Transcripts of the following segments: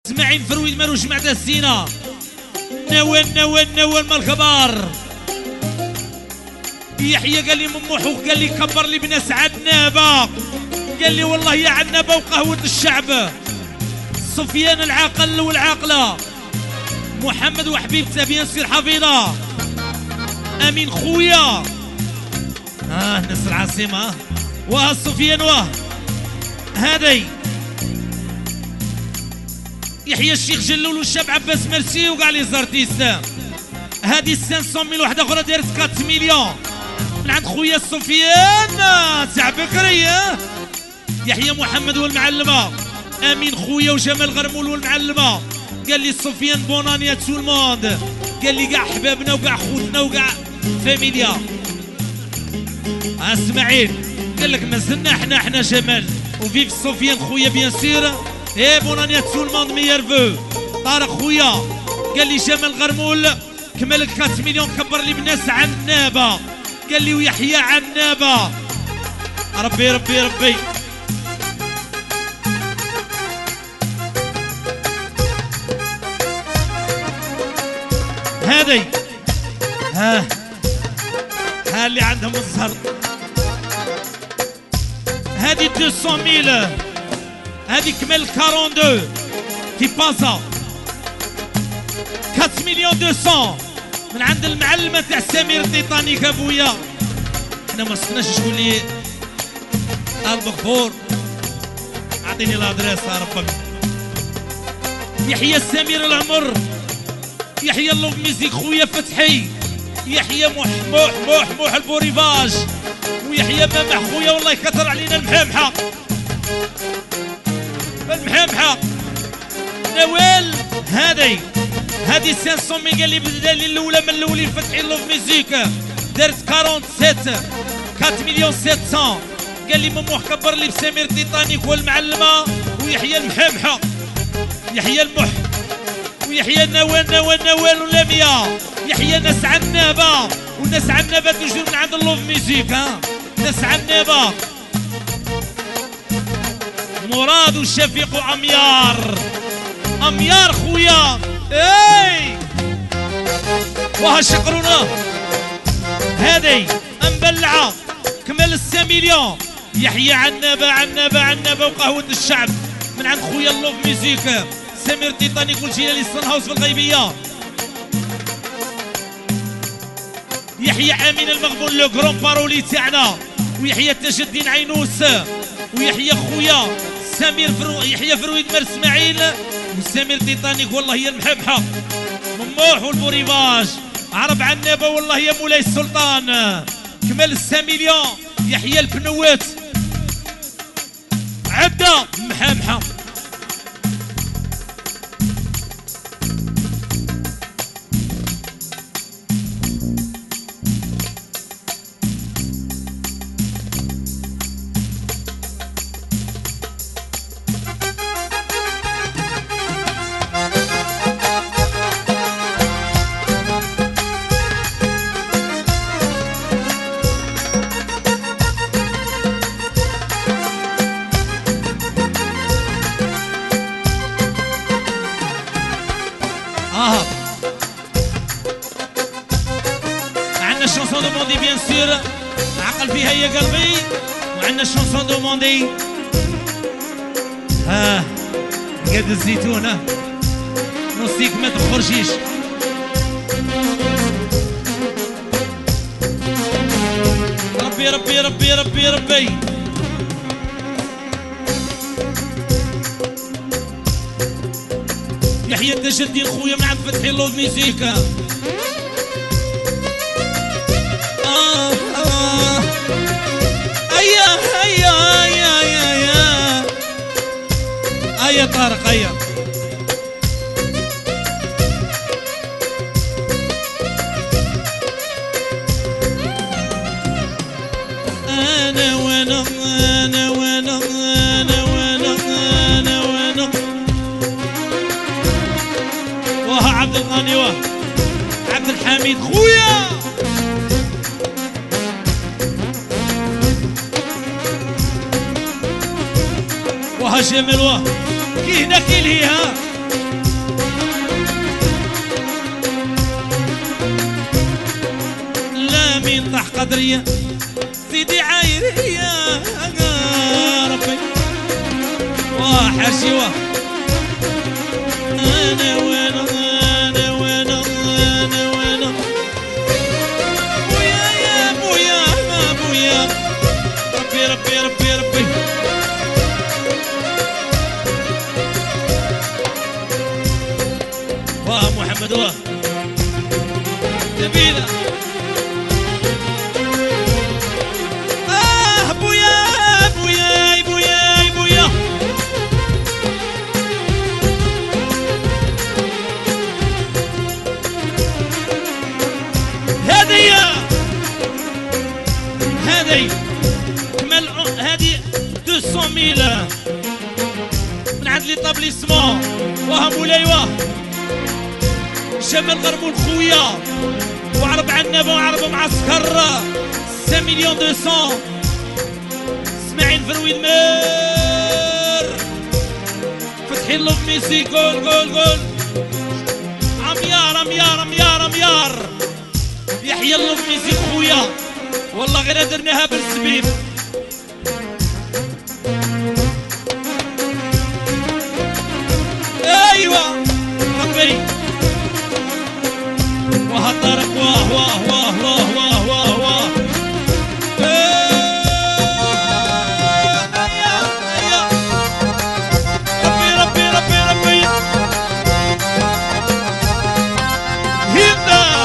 اسماعيل فرويد مالو جماعة السينا. نوال مال الخبار. يحيى قال لي مموحو قال لي كبر لي بناس عنابه، قال لي والله يا عنابه وقهوه الشعب. سفيان العاقل والعاقله، محمد وحبيبته بيان سير حفيظه، امين خويا ناس العاصمه واه سفيان واه هذي يحيى الشيخ جلول والشاب عباس مرسي وكاع لي زارتيست. هذه 500 ميل واحده اخرى دارت 4 مليون من عند خويا سفيان تاع بكري. يحيى محمد والمعلمه، امين خويا وجمال غرمول والمعلمه. قال لي سفيان بونانيا تو الموند، قال لي كاع حبابنا وكاع خوتنا وكاع فاميليا. اسماعيل قال لك مازلنا احنا جمال وفيف سفيان خويا بيان سير. ايه بونانيا تو الموند ميير فو. طارق خويا قال لي جمال غرمول كمل 4 مليون كبر لي بالناس عنابه، قال لي ويحيى عنابه. ربي ربي ربي. هذي ها اللي عندهم الزهر. هذه 200 ميل، هذه كمل 42 في بازا 4 مليون 200 من عند المعلمه تاع سمير تيتانيك. ابويا احنا ما صفناش شكون لي البخور، اعطيني الادريس ربك. يحيى سمير العمر، يحيى اللوف ميزيك خويا فتحي، يحيى موح البوريفاج، ويحيى مامح خويا والله يكثر علينا المحامحه. نوال هذه 500 ميل قال لي بالدليل الاولى من الاولين فتحي اللوف ميزيك دارت 47 4 مليون 700. قال لي مموح كبر لي بسمير تيتانيك والمعلمه ويحيى المحامحه، يحيى المح ويحيى نوال ولامية. يحيى ناس عنابه وناس عنابه توجور من عند اللوف ميوزيك. ناس عنابه مراد وشفيق وعميار خويا. اي وها شقرونا هذي مبلعه كمل 100 مليون. يحيى عنابه وقهوه الشعب من عند خويا اللوف ميوزيك سمير تيتانيك والجيلاني الصنهاوس في الغيبيه. يحيى امين المغبون لو كرون بارولي تاعنا، ويحيى تاج الدين عينوس، ويحيى خويا يحيى فرويد مر اسماعيل وسمير تيتانيك والله هي المحبحه. مموح والبوريفاج عرب عنابه والله يا مولاي السلطان كمل 100 مليون. يحيى البنوات عبده محامحه. عندنا شونسون دوموندي بيان سور عقل فيها يا قلبي، وعندنا شونسون دوموندي قد الزيتون نصيك ما تخرجيش. ربي ربي ربي ربي ربي. يحيى تاج الدين خويا مع فتحي اللوف ميوزيك. هيا طارق هيا. انا وانا وها عبد الغني وها عبد الحميد خويا. وها جمال وها كي هنا كي لهيها عمري سيدي عايري يا ربي وحشي انا وانا انا وانا انا وانا بويا يا بويا ما بويا ربي ربي ربي ربي واه محمد واه نبيله بويا بويا بويا بويا هذه كمال هذه 200,000 من عند لي طابليسمون واه مولاي واه جمال غرمول خويا وعرب عنابه وعرب معسكر 5,200,000 اسماعيل فرويد مار فتحي اللوف ميسي جول جول جول عميار عميار عميار عميار يحيى اللوف ميسي خويا والله غير درناها بالسبيب ايوه ربي واه طارق واه واه واه واه واه واه واه ربي ربي ربي ربي هيدا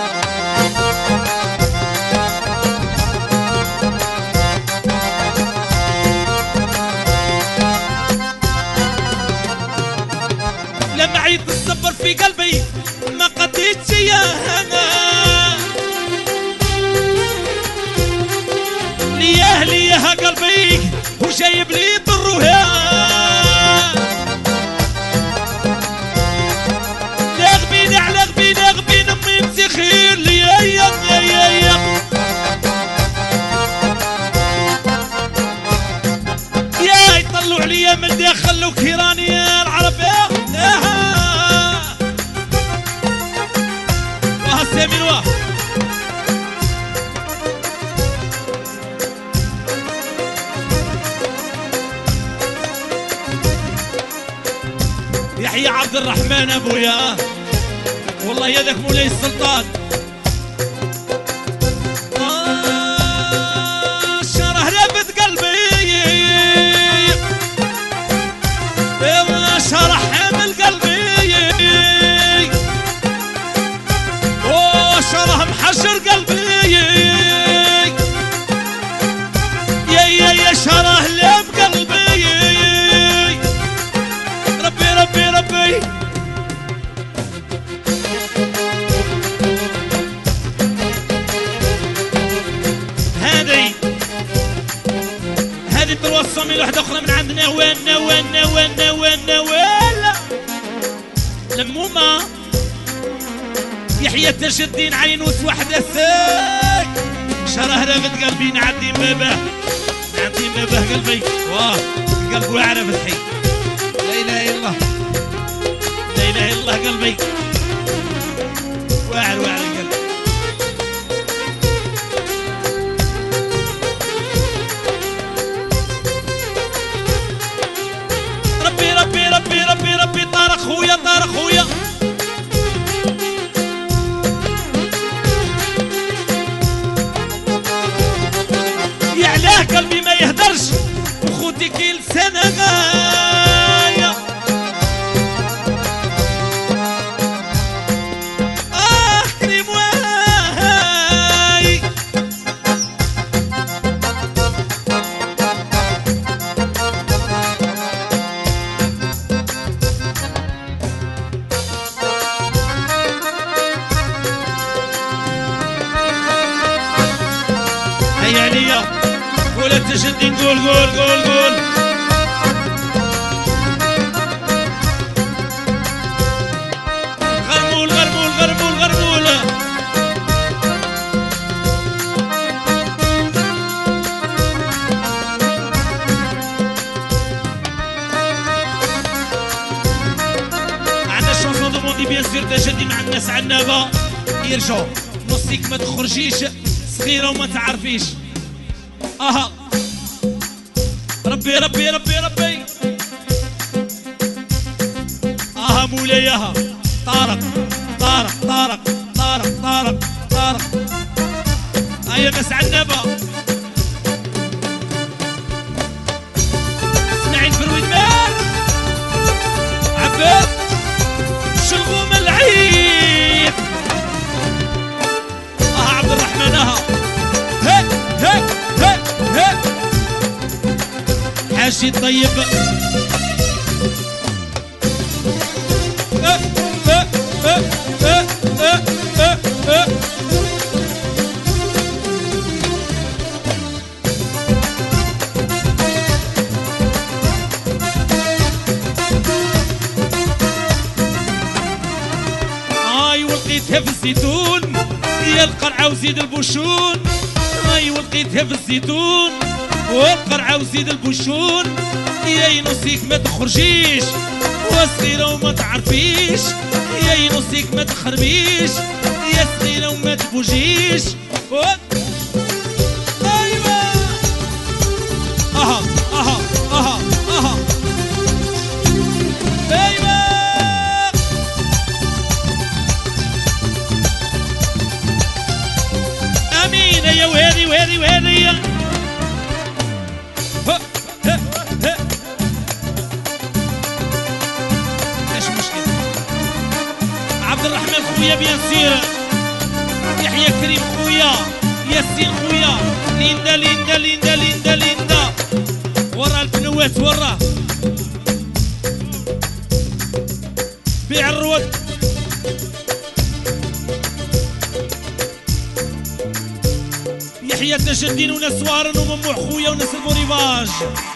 لما عيد الصبر في قلبي ما قديتش يا هنا ليه ليه قلبي وجايب لي ضروها لغبين على غبين غبين امي مسخير لي يا يا يطلعوا عليا من داخل وكيراني العربيه سامي الواه يحيى عبد الرحمن ابويا والله يدك مولاي السلطان شرح رافت قلبي شرح حامل قلبي شرح محشر قلبي يا شرح لم قلبي ربي ربي ربي هذه 300,000 واحدة أخرى من عندنا وانا وانا وانا وانا وانا لمومة يحيى تاج الدين عينوس وحده ساك شرح رافت قلبي نعدي بابه نعدي بابه قلبي واه قلبه عرف الحي لا اله الا الله لا اله الا الله قلبي واعر واعر القلب ربي ربي ربي ربي ربي طارق خويا طارق خويا قلبي ما يهدرش وخوتي كل سنة غاية كريم واي هيا عليا ولا تجدي نقول قول قول قول غرمول غرمول غرمول غرمول عندنا الشونسون دو موندي بيان سير تجدي مع الناس عنابه يرجعوا نصيك ما تخرجيش صغيرة وما تعرفيش. اها ربي ربي ربي ربي. اها مولايها طارق طارق طارق طارق طارق طارق. هيا بس عنبة اسمعي الفرويد مال عباس شلغوم العيد. عبد الرحمن هي هي هي هي حاجي طيب. ولقيتها في الزيتون يا القرعة وزيد البوشون. ولقيتها في الزيتون والقرعة وزيد البوشون. يا ينوسيك ما تخرجيش وصغيرة وما تعرفيش. يا ينوسيك ما تخربيش يا صغيرة وما تبوجيش. ايوا اها اها اها اها ايوا امين. يا وهذي وهذي وهذي عبد الرحمن خويا بيان سير. يحيى كريم خويا. ياسين خويا. ليندا ليندا ليندا ليندا ليندا. ورا البنوات ورا بيع الرواد. يحيى تاج الدين وناس وارن ومموح خويا وناس البوريفاج.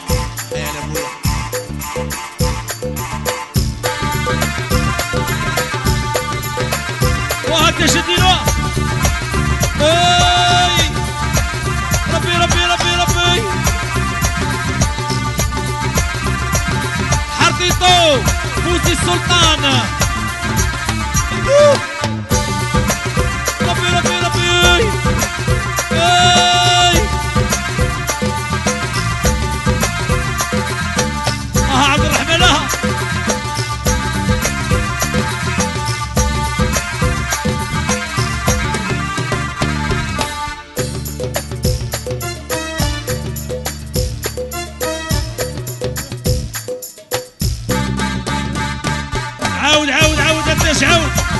تاج الدين ربي ربي ربي ربي. حرقيطو فوزي السلطان. ربي ربي ربي. عبد الرحمن عاود عاود عاود. الدش عاود.